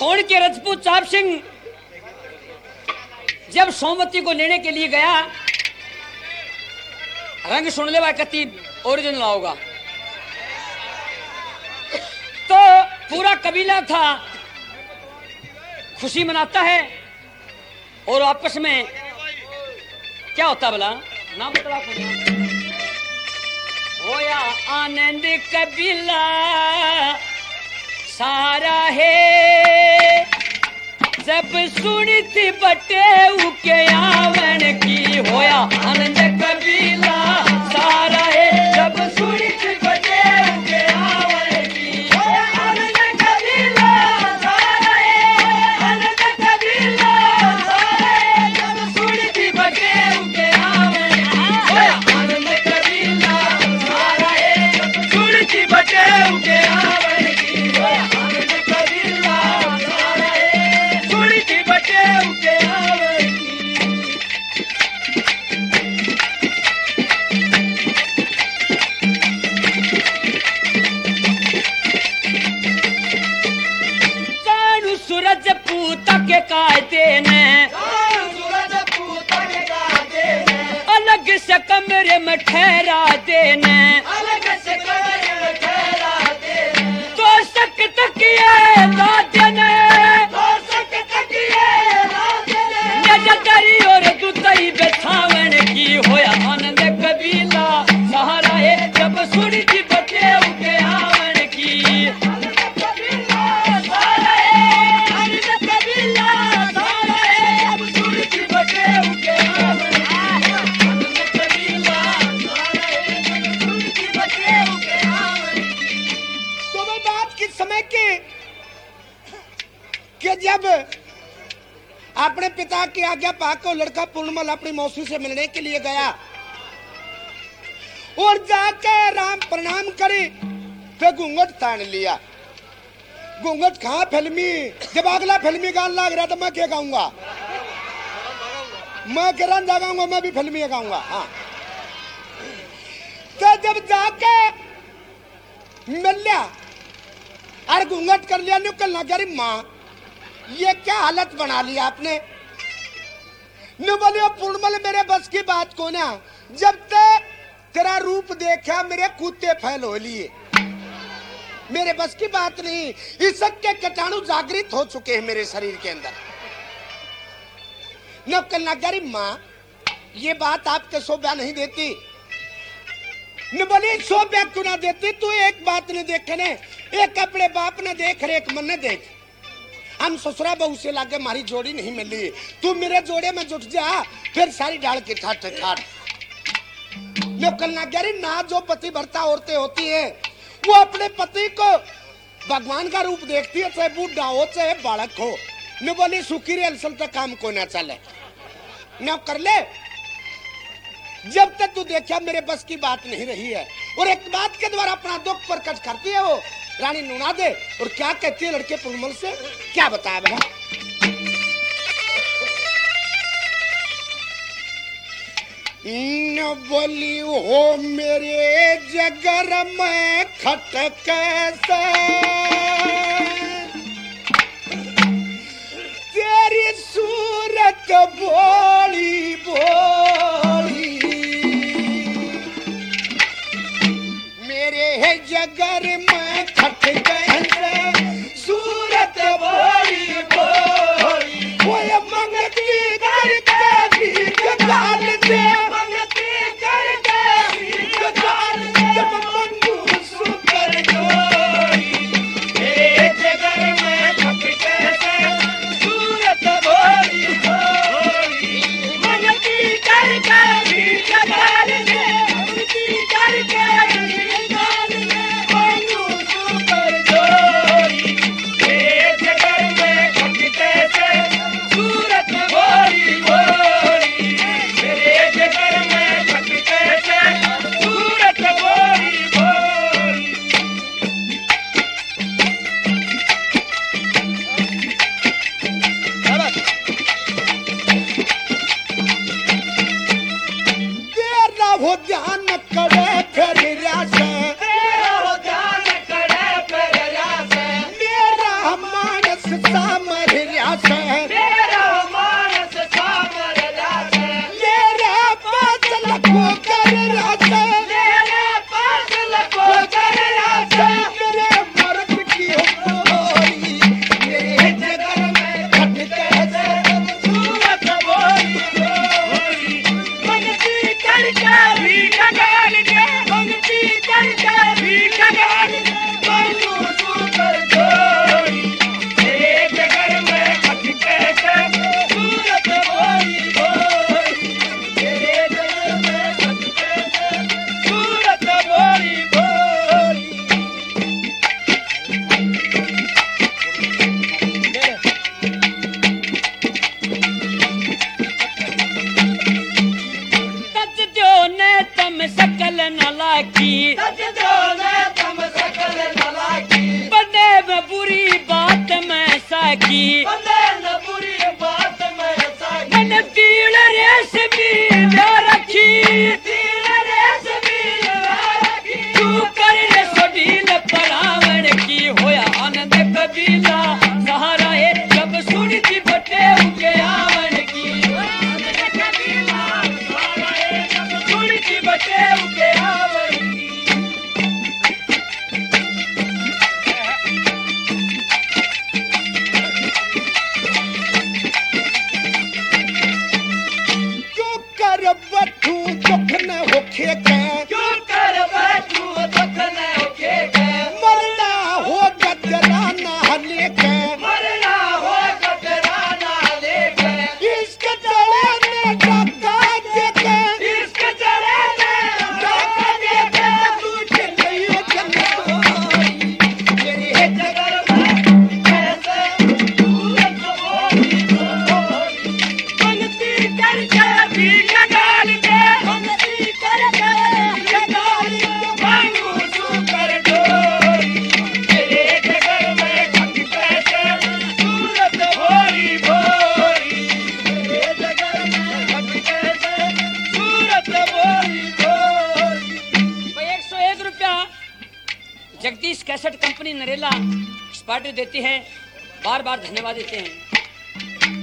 कौन के राजपूत चाप सिंह जब सोमवती को लेने के लिए गया, रंग सुन ले भाई, कति ओरिजिनल होगा। तो पूरा कबीला था, खुशी मनाता है और आपस में क्या होता भला, नाम बता। होया आनंद कबीला सारा है, जब सुनी थी बटे के आवन की। होया आनंद कबीला सारा है, जब सुनी थी बटे के आवन की। होया आनंद कबीला सारा है, आनंद कबीला सारा है, जब सुनी थी बटे के आवन की। होया आनंद कबीला सारा है, जब सुनी थी बटे के आवन की। होया आनंद कबीला सारा है, सुनी थी बटे के आवन की। कानू सूरज पूता के कायदे ने, अलग से कमरे में ठहरा देने, तो सक तकिए ला देने, नजरी और दुतई बिछावन की। होया आनंद कबीला सहारा है, जब सुनी थी बटे के आवन की। आनंद कबीला सहारा है, आनंद कबीला सहारा है, जब सुनी थी बटे के आवन की। आनंद कबीला सहारा है, जब सुनी थी बटे के आवन की। तो वो बात किस समय की कि जब अपने पिता की आज्ञा पाकर लड़का पूर्णमल अपनी मौसी से मिलने के लिए गया और जाके राम प्रणाम करे, फिर घूंघट तान लिया। घूंघट कहाँ फिल्मी, जब अगला फिल्मी गान लग रहा तो मैं क्या गाऊंगा, मैं किरण जागाऊंगा, मैं भी फिल्मी गाऊंगा। हाँ, तो जब जाके मिल लिया और घूंघट कर लिया, निकलना करी माँ ये क्या हालत बना ली आपने। न बोलियो पूर्णमल मेरे बस की बात को ना, जब ते तेरा रूप देखा मेरे कूदते फैल हो लिए, मेरे बस की बात नहीं। इस के कीटाणु जागृत हो चुके हैं मेरे शरीर के अंदर। न कन्यागारी माँ ये बात आपके शोभा नहीं देती। न बोली शोभा क्यों ना देती, तू एक बात ने देखे ने, एक अपने बाप ने देख रहे एक मन ने देख। हम ससुरा बहू से लागे मारी जोड़ी नहीं मिली, तू मेरे जोड़े में जुट जा, फिर सारी डाल के ठाट ठाट। कन्यागारी ना जो पति भरता औरतें होती है वो अपने पति को भगवान का रूप देखती है, चाहे बूढ़ा हो चाहे बालक हो। न बोली सुखी रे असल तक काम को ना चले न कर ले। जब तक तू देखा मेरे बस की बात नहीं रही है, और एक बात के द्वारा अपना दुख प्रकट करती है वो रानी नुना दे। और क्या कहती है लड़के पूर्णमल से, क्या बताया भला। न बोली हो मेरे जगर में खटक से, तेरी सूरत बोली बोली, मेरे है जगर में खटक से, सूरत बोली बोली। वो ये मंगती करके भीख डाल दे, की न बुरी बात मैं साकी मैंने तीन रेस भी जो रखी तीन रेस भी रखी तू कर रे सोडील परावण की होया आनंद कबीला सहारा है जब सुनती बटे उके आवन की आनंद कबीला सहारा है जब सुनती बटे उके आवन की क्यों कर बठू दुख न होखे के क्यों कर बैठू दुख न होके गए मरना हो गजरा न हले के मरना हो कतराना लेके इश्क चले ने डका देके इश्क चले ने धोखा देके तू चले जन्नत मेरी है जगर में कैसे सूरत होगी पंक्ति करके भी लगाल दे पंक्ति करके लगाल दे मांगू तू कर डोरी मेरे जगर में कैसे सूरत होगी भोरी मेरे जगर में कैसे सूरत होगी भोरी। 101 रुपया जगदीश कैसेट कंपनी नरेला इस पार्टी देती है, बार बार धन्यवाद देते हैं।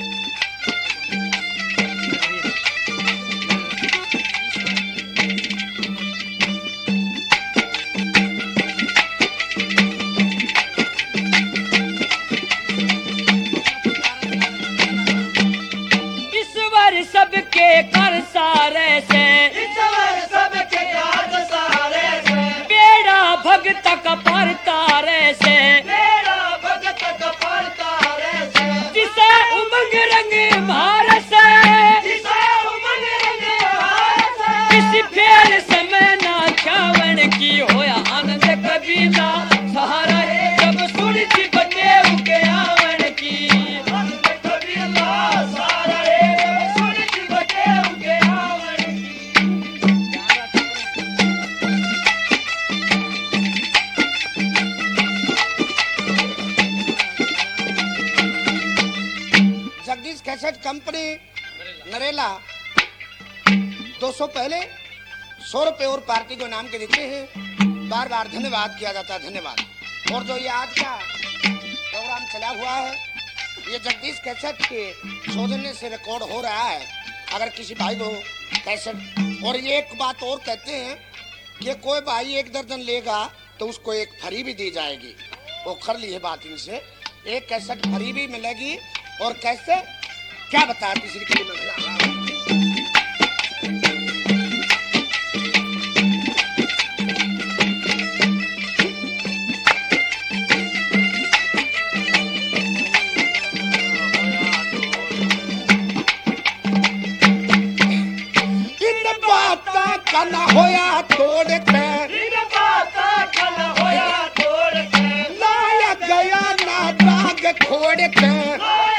ईश्वर सबके कर सारे से ईश्वर सबके याद सारे से बेड़ा भगत का पर तारे से मेरा भगत कपर तारे से जिसे उमंग रंग मार से जिसे उमंग रंग हार से किसी फेर समय ना छावण की होया आनंद कबीला सहारा है जब सुनती बटे उके आवन की आनंद कबीला सारा रे सुनती बटे उके आवन की जगदीश कैसेट कंपनी नरेला 200 पहले 100 रुपए और पार्टी को नाम के देते हैं, बार बार धन्यवाद किया जाता है, धन्यवाद। और जो ये आज का प्रोग्राम चला हुआ है ये जगदीश कैसेट के सौजन्य से रिकॉर्ड हो रहा है। अगर किसी भाई को कैसेट, और ये एक बात और कहते हैं कि कोई भाई 1 दर्जन लेगा तो उसको एक फ्री भी दी जाएगी, वो कर ली है बात इनसे, एक कैसेट फ्री भी मिलेगी। और कैसे क्या बता किसी के लिए मैं बता रहा हूं। इन बाता का ना होया तोड़ के इन बाता कल होया तोड़ के लाया गया ना दाग खोड़ के होया